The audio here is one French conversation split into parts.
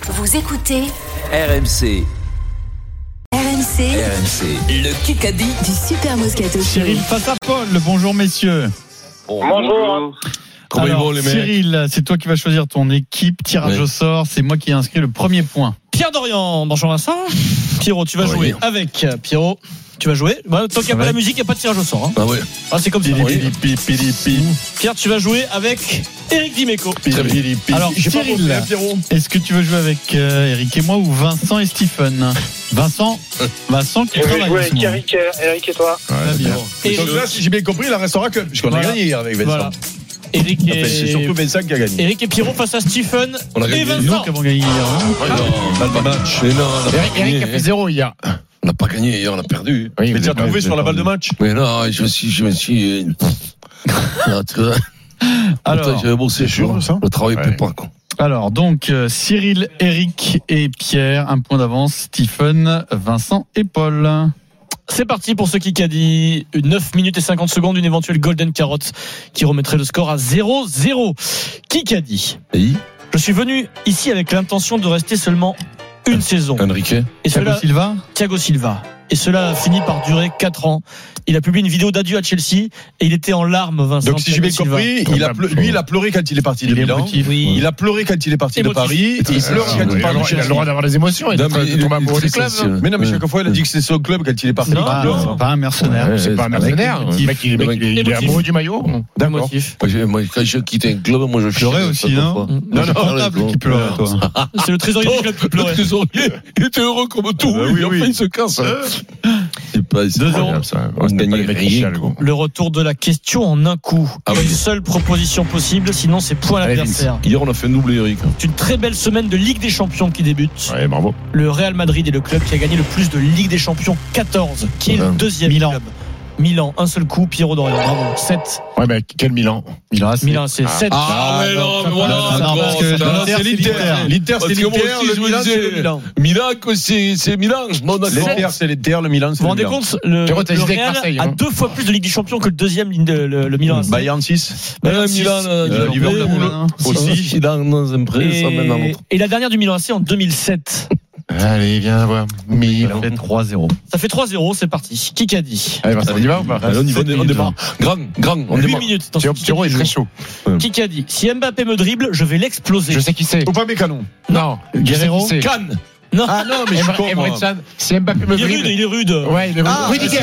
Vous écoutez RMC. RMC, Le Kikadi du Super Moscato Show. Cyril face à Paul. Bonjour messieurs. Bonjour. Comment Alors, ils vont les mecs? Cyril, c'est toi qui vas choisir ton équipe. Tirage au sort, c'est moi qui ai inscrit le premier point. Pierre Dorian, bonjour Vincent. Pierrot, tu vas jouer avec Pierrot. Tu vas jouer. Tant qu'il n'y a pas la musique, il n'y a pas de tirage au sort. Ah ouais. C'est comme ça. Pili. Pierre, tu vas jouer avec Eric Dimeco. Alors Cyril, est-ce que tu veux jouer avec Eric et moi ou Vincent et Stephen? Vincent qui Je vais travaille jouer en ce avec moment. Eric et toi. Très bien. Et Donc là, si j'ai bien compris, il en restera que. Puisqu'on a gagné hier avec Vincent. Voilà. Eric Enfin, c'est surtout Vincent qui a gagné. Eric et Pierrot face à Stephen On a et gagné. Nous Vincent. qui avons gagné hier. Non, pas le match. Mais non, on n'a pas gagné. Eric a fait 0 hier. On n'a pas gagné hier, on a perdu. Oui, Mais tu as trouvé sur la balle de match? Mais non, je me suis. Non, tu vois. Alors, J'avais bossé sûr, ça le travail Ouais. paie pas, quoi. Alors, donc, Cyril, Eric et Pierre, un point d'avance. Stephen, Vincent et Paul. C'est parti pour ce Kikadi. 9 minutes et 50 secondes, une éventuelle Golden Carotte qui remettrait le score à 0-0. Kikadi. Et Je suis venu ici avec l'intention de rester seulement une saison. Enrique? Et cela, Silva. Thiago Silva. Et cela a fini par durer 4 ans. Il a publié une vidéo d'adieu à Chelsea et il était en larmes, Vincent. Donc, si j'ai bien Thiago Silva. compris, lui, il a pleuré quand il est parti de Il est Milan. émotif. Oui. Il a pleuré quand il est parti de Émotif. Paris. Et il pleure quand il part de Il a le Chelsea. droit d'avoir des émotions. Il Non, est mais il est tombé amoureux très du club. sensible. Mais non, mais chaque fois, il a dit que c'est son club quand il est parti. Non. Il pleure. C'est pas un mercenaire. Ouais. C'est pas un mercenaire. Le mec, il est Émotif. amoureux du maillot. D'accord. Émotif. Moi, quand je quitte un club, moi, je Pleurais chiale aussi, chaque non fois. Non, le portable qui pleurait, toi. C'est le trésorier du club qui pleurait. Le trésorier, il était heureux comme tout. oui, Et enfin, oui. il se casse. C'est pas 2-0. On se gagne rien, quoi. Le retour de la question en un coup. Ah oui. Une seule proposition possible, sinon c'est point à Allez, l'adversaire. Hier, on a fait un doublé, Eric. C'est une très belle semaine de Ligue des Champions qui débute. Ouais, bravo. Le Real Madrid est le club qui a gagné le plus de Ligue des Champions, 14, qui est le deuxième club. Milan, un seul coup, Pierrot Dorian, bravo, 7. Ouais, mais quel Milan? Milan, c'est 7. Ah, ouais, non, mais voilà. non, parce que l'Inter, c'est l'Inter. L'Inter, Parce c'est que moi l'Inter, aussi, le je me Milan, disais, c'est le Milan. Milan, c'est Milan. Non, d'accord. L'Inter, c'est l'Inter, le Milan, Vous vous rendez compte, le Pierrot, t'as hésité avec Real Marseille, a hein. 2 fois plus de Ligue des Champions que le deuxième, le Milan. Bayern 6. Bayern Milan, 6, Liverpool aussi. Dans un prêt, ça mène à l'autre. Et la dernière du Milan AC en 2007. Allez, viens voir. Ça Milan. fait 3-0. Ça fait 3-0, c'est parti. Qui a dit? Allez, Vincent, on y va ou pas? Allez, on démarre. Grand, on 8 démarre. minutes. dans ce Pierrot est très chaud. Qui a dit? Si Mbappé me dribble, je vais l'exploser. Je sais qui c'est. Ou pas Mécano. Non. Guerrero. Cannes. Non. Ah non, mais je suis con, moi. Emre Can. Si Mbappé me Il est rude, dribble. il est rude. Ouais, il est rude. Ah, Rudiger.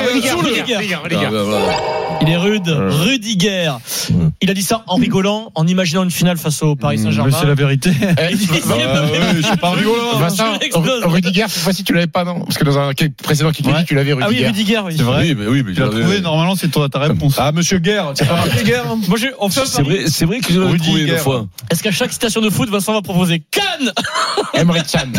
Il est rude. Rudiger. Il a dit ça en rigolant, en imaginant une finale face au Paris Saint-Germain. Mais c'est la vérité. Il dit, si Mbappé je suis pas rigolant. Vincent, Je l'explose. Rudiger, cette fois-ci, tu l'avais pas, non? Parce que dans un précédent qui te Ouais. dit, tu l'avais, Ah oui, Rudiger. Rudiger, oui. C'est vrai. Oui, mais Tu l'as trouvé, normalement, c'est ta réponse. Ah, monsieur Guerre. C'est pas marqué Guerre. Moi, on fait un pari. C'est vrai que je l'avais trouvé une fois. Est-ce qu'à chaque citation de foot, Vincent va proposer Cannes? Emre Can.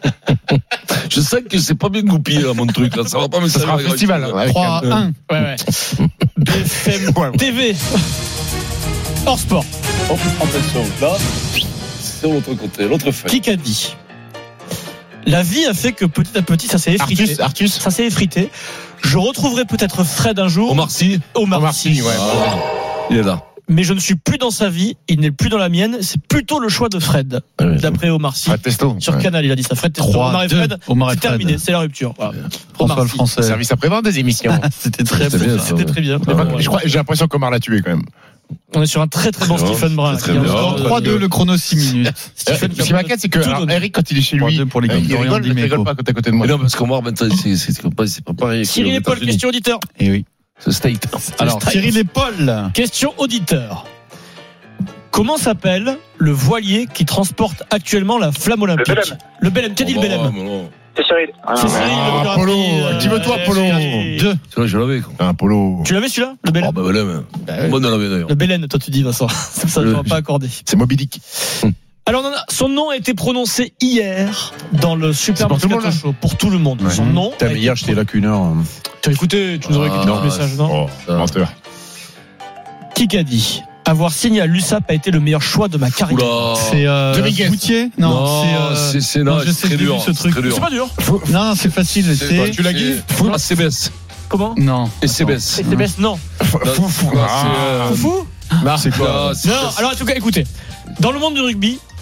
Je sais que c'est pas bien goupillé, là, mon truc, là. Ça va pas me Ça sera un festival. Avec 3-1. Ouais. BFM TV. Hors sport. Attention, là, c'est l'autre côté, l'autre feuille. Qui a dit? La vie a fait que petit à petit, ça s'est effrité. Artus. Ça s'est effrité. Je retrouverai peut-être Fred un jour. Omar Sy. Omar Sy. ouais. Il est là. Mais je ne suis plus dans sa vie, il n'est plus dans la mienne, c'est plutôt le choix de Fred, d'après Omar Sy. Fred Testo. Sur Canal, il a dit ça. Fred Testo, 3-2. Omar et Fred, Omar et c'est Fred. terminé, c'est la rupture. Voilà. François Omar le Sy. français. Service après-vente des émissions. C'était très C'était bien. bien, C'était très bien. Je crois, j'ai l'impression qu'Omar l'a tué quand même. On est sur un très très bon Très bon, Stephen Brun. très qui est bien. encore, 3-2, le chrono 6 minutes. Stephen Ce qui m'inquiète, c'est que tout alors, donné. Eric, quand il est chez lui, 3-2 pour les gars de il Dorian rigole Dimeco. pas quand t'es à côté de moi. Mais non, parce qu'Omar, maintenant, c'est pas pareil. Cyril et Paul, question auditeur. Et oui. C'est State. Alors, Cyril et Paul. Question auditeur. Comment s'appelle le voilier qui transporte actuellement la flamme olympique? Le Belém. Qu'a dit le Belém? C'est Cyril. C'est Cyril, le plus Polo. rapide. Dis-moi-toi, Polo. 2. Celui-là, je l'avais, quoi. Un polo. Tu l'avais celui-là, le Belém? Ah, bah, voilà, mais. Moi, on l'avait d'ailleurs. Le Belém, toi tu dis Vincent. Ça ne va pas accordé. C'est Moby Dick. Alors son nom a été prononcé hier dans le Super pour tout le Moscato monde, Show pour tout le monde. Son nom. Putain, mais hier, j'étais là qu'une heure. Tu as écouté, tu nous aurais écouté Ah, le message, non? Oh, menteur. Qui a dit? Avoir signé à l'USAP a été le meilleur choix de ma carrière. Oula. C'est Dominguez. Boutier. Non, c'est non, non, je sais c'est que très j'ai vu dur. ce truc. C'est très C'est dur. pas dur. Non, c'est facile. C'est. Tu l'as dit? Ah, CBS. Comment? Non. Et CBS. CBS, non. Foufou. Fou? C'est quoi? Non, alors en tout cas, écoutez. Dans le monde du rugby,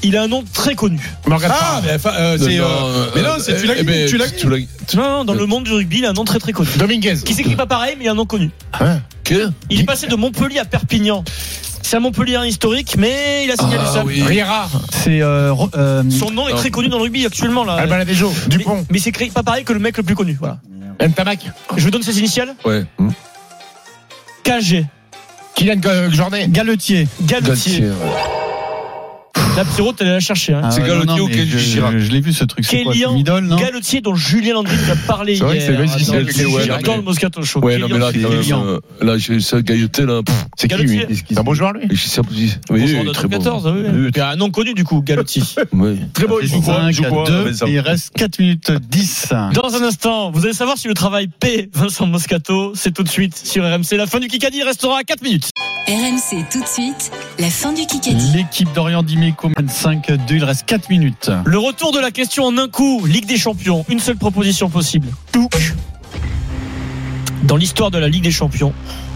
il a un nom très connu. Morgan Ah, Parra. mais c'est. Mais non, c'est tu l'as. Non, dans le monde du rugby, il a un nom très très connu. Dominguez. Qui s'écrit pas pareil, mais il a un nom connu. Que Il est passé de Montpellier à Perpignan. C'est un Montpellier historique, mais il a signalé ça. oui. Riera. C'est Son nom est très connu dans le rugby actuellement là. Albaladejo. Dupont. Mais c'est écrit pas pareil que le mec le plus connu. Voilà. Ntamak. Je vous donne ses initiales. Ouais. KG. Kylian Jornet. Galetier. Galetier. La Pierrot, t'allais la chercher. Hein. Ah C'est ouais, Galetier non, ou mais Kenji Girac. je l'ai vu ce truc. C'est quoi, c'est Kélian Midol, non Galetier, dont Julien Landry nous a parlé C'est vrai que c'est hier. le logiciel que ouais, non, Dans mais- le Moscato Show. Ouais, non, mais là, Kélian, quand Kélian. même, là, j'ai ça gailleté, là. C'est qui Galetier. lui C'est un bon joueur lui. Et je sais pas si. Oui, Bonsoir il de est très bon. 14, oui. Il y a un nom connu du coup, Galetier. Oui. Très beau, il joue quoi? Il joue quoi? 2, Vincent il reste 4 minutes 10. Dans un instant, vous allez savoir si le travail paie Vincent Moscato. C'est tout de suite sur RMC. La fin du Kikadi restera à 4 minutes. RMC tout de suite, la fin du Kikadi. L'équipe d'Orient d'Imeco mène 5-2, il reste 4 minutes. Le retour de la question en un coup. Ligue des Champions. Une seule proposition possible. Touc. Dans l'histoire de la Ligue des Champions,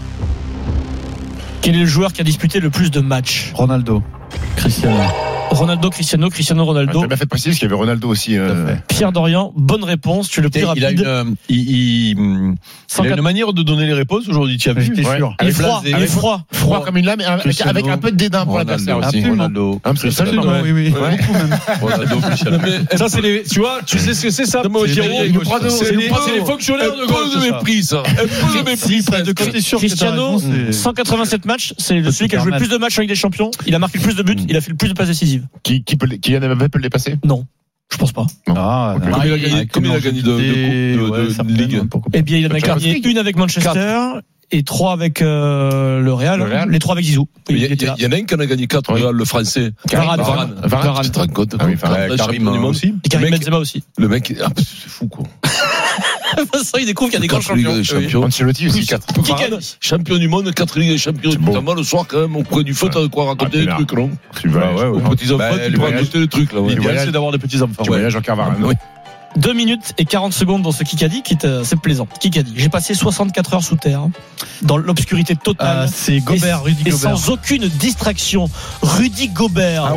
quel est le joueur qui a disputé le plus de matchs? Ronaldo, Cristiano. Ronaldo, Cristiano Ronaldo. T'as bien fait de préciser parce qu'il y avait Ronaldo aussi. Pierre Dorian, bonne réponse. Tu es le plus Il a rapide. il a une manière de donner les réponses aujourd'hui, tu as vu? J'étais sûr. Il est Avec froid. blasé. Il est froid. Froid comme une lame, avec un peu de dédain pour l'adversaire aussi. Ronaldo. Ah, mais c'est le seul, Absolument, non, oui, oui. Ouais. Beaucoup même. Ronaldo, Cristiano. Ça, c'est les, tu vois, tu sais ce que c'est ça? Moi, C'est Pierrot, les- il nous prend de- C'est c'est les les- fonctionnaires de Un gauche. peu de mépris, ça. Un peu de mépris. De côté sûr que t'as Cristiano, raison, c'est- 187 matchs. C'est celui qui a joué le plus de matchs en Ligue des Champions. Il a marqué le plus de buts. Il a fait le plus de passes décisives. Kylian Mbappé peut le dépasser? Non, je pense pas. Ah, Ok. Combien il a gagné- combien il a gagné de Ligue? Eh bien, il en a Champions gagné League. une avec Manchester et 3 avec le Real. Le Real. Les 3 avec Zizou. Il Il était là. y en a un qui en a gagné 4, Oui. le français. Varane. Varane. Tu te rends compte? Ah oui, Varane. Karim aussi. Et Karim Le mec- Benzema aussi. Le mec, c'est fou, quoi. Vincent, il découvre qu'il y a des grands 4 Ligues des champions. champions. Ancelotti aussi, 4. Kikadi. Champion du monde, 4 Ligues des champions. C'est beau. Putain, moi, le soir, quand même, au coin du feu, t'as de quoi raconter des Ah, trucs, non? Tu vas, Aux petits enfants, Bah, tu le peux voyage. raconter des trucs, là, ouais. L'idéal, c'est d'avoir des petits enfants. Tu voyages en caravane. Oui. 2 minutes et 40 secondes dans ce Kikadi qui est assez plaisant. Kikadi. J'ai passé 64 heures sous terre, dans l'obscurité totale. c'est Gobert, Rudy et Gobert. sans aucune distraction. Rudy Gobert.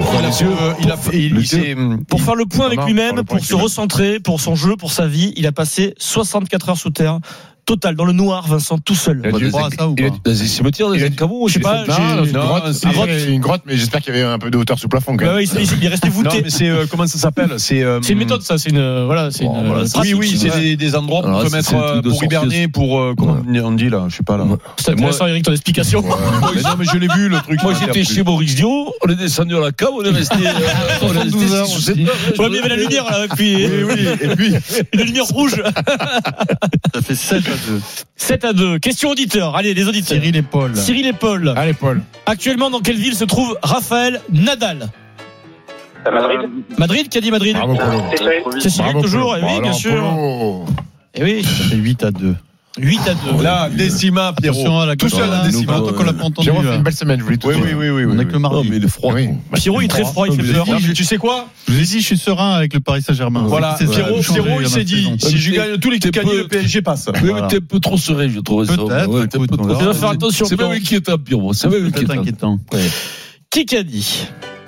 Il s'est. Pour faire le point avec Non, lui-même, pour le point pour se avec lui-même. recentrer, pour son jeu, pour sa vie, il a passé 64 heures sous terre. Total, dans le noir, Vincent, tout seul. Il a dû- Tu crois à ça ou il a- pas Dans des cimetières, dans Il des a- caveaux, Je sais pas, Non, dans une non, grotte. c'est- Une grotte, mais j'espère qu'il y avait un peu de hauteur sous plafond quand Bah même. ouais, il est resté Non, voûté. mais c'est comment ça s'appelle? C'est C'est une méthode, ça. C'est une voilà, c'est Bon, une voilà, pratique. Oui, c'est Ouais. des endroits où on Alors, peut c'est mettre un truc de pour hiberner, pour comment on dit là, je sais pas là. C'est intéressant, Eric, ton explication. Mais non, mais je l'ai vu le truc. Moi, j'étais chez Maurice Dio, on est descendu à la cave, on est resté 72 heures 6 ou aussi. 7 heures. Ouais, mais il y avait la lumière là, puis Et puis une lumière rouge. Ça fait 7-2. 7-2. Question auditeur. Allez, les auditeurs. Cyril et Paul. Cyril et Paul. Allez, Paul. Actuellement, dans quelle ville se trouve Raphaël Nadal? À Madrid. Madrid, qui a dit Madrid? Bravo, Polo. C'est Cyril. C'est Cyril Bravo, toujours, Polo. et oui, bien Alors, sûr. Polo. Et oui, Ça fait 8-2. 8-2. là, décima, Pierrot. Attention à la Tout gauche. seul, hein, décima. tant qu'on l'a pas entendu. Pierrot fait là. une belle semaine, je voulais tout Oui, dire. oui, oui, oui. On est que le Non, mardi. mais il est froid. Oui. Pierrot, il est très froid, il fait peur. Non, mais tu sais quoi? Je vous ai dit, je suis serein avec le Paris Saint-Germain. Voilà, C'est ça, Pierrot, changer il ma s'est dit, saison. si je gagne tous les T'es gagnés, peu- le PSG passe. Oui, mais Voilà. t'es un peu trop serein, je trouve ça. Peut-être, Ouais, t'es un peu écoute, on trop verra. Il va faire attention, C'est même Pierrot. inquiétant, Pierrot. C'est même Peut-être inquiétant. inquiétant. Qui a dit?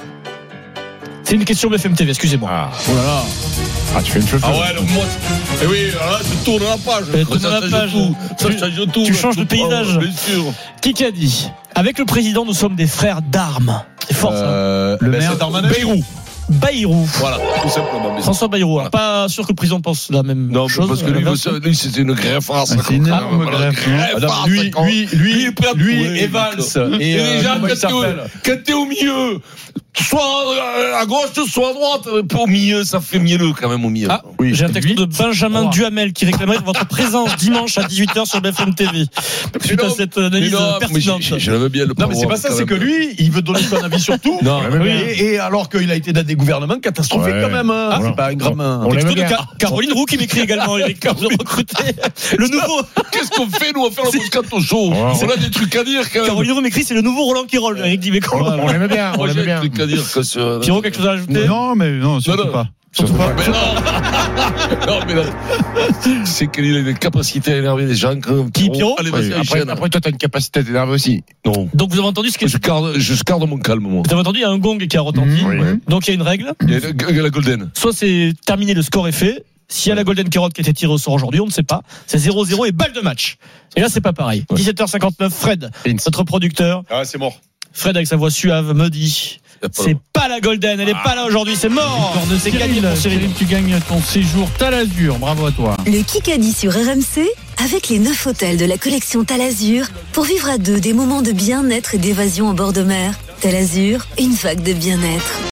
C'est une question BFM TV, excusez-moi. Ah. Oh là là. Ah, tu fais une chose. Ah ouais, donc moi, eh oui, alors là, tu tournes la page. Tu tournes la Ça change page. tout. Ça change tout. Tu là, changes de comprends, paysage. Bien sûr. Qui a dit? Avec le président, nous sommes des frères d'armes. C'est fort, ça. Le maire. C'est Darmanin. Bayrou. Bayrou. Voilà, tout simplement. Mais François Bayrou. Alors, pas sûr que le président pense la même non, chose. parce que lui, c'était une greffe. C'est une énorme greffe. Lui, et Valls. Et Et déjà, comment il s'appelle? quand t'es au milieu, soit à gauche, soit à droite, pas au milieu, ça fait mielleux quand même au milieu. Ah, Oui. j'ai un texte de Benjamin Oh. Duhamel qui réclamerait votre présence dimanche à 18h sur BFM TV. Suite à cette analyse pertinente. Je l'avais bien le Non, mais c'est pas ça, c'est que lui, il veut donner son avis sur tout. Non, Et alors qu'il a été dans des gouvernements catastrophiques Ouais. quand même. Hein. Ah, C'est pas un grand. on Texto l'aime de bien. Caroline Roux qui m'écrit également, Eric, quand vous recrutez le nouveau. qu'est-ce qu'on fait, nous, à faire le Moscato Show? On a des trucs à dire quand même. Caroline Roux m'écrit, c'est le nouveau Roland Quirol, Eric Dimeco. On l'aime bien, on Moi, l'aime j'ai bien. un truc à dire que sur. Pierrot, quelque chose à ajouter? Non, mais non, surtout non. pas. Surtout pas. Mais non. Non, mais là, c'est qu'il a une capacité à énerver les gens. Qui, Pierrot? Allez, vas-y, enchaîne. Après, toi, t'as une capacité à t'énerver aussi. Non. Donc vous avez entendu ce que Je garde mon calme, moi. vous avez entendu, il y a un gong qui a retenti. Oui. Donc il y a une règle. Il y a la Golden. Soit c'est terminé, le score est fait. S'il y a la Golden Carotte qui a été tirée au sort aujourd'hui, on ne sait pas. C'est 0-0 et balle de match. Et là, c'est pas pareil. 17h59, Fred, notre producteur. Ah, c'est mort. Fred, avec sa voix suave, me dit c'est pas la Golden, elle est pas là aujourd'hui, c'est mort. C'est gagné pour Cyril. Cyril, tu gagnes ton séjour Talazur. Bravo à toi. Le Kikadi sur RMC avec les 9 hôtels de la collection Talazur pour vivre à deux des moments de bien-être et d'évasion en bord de mer. Talazur, une vague de bien-être.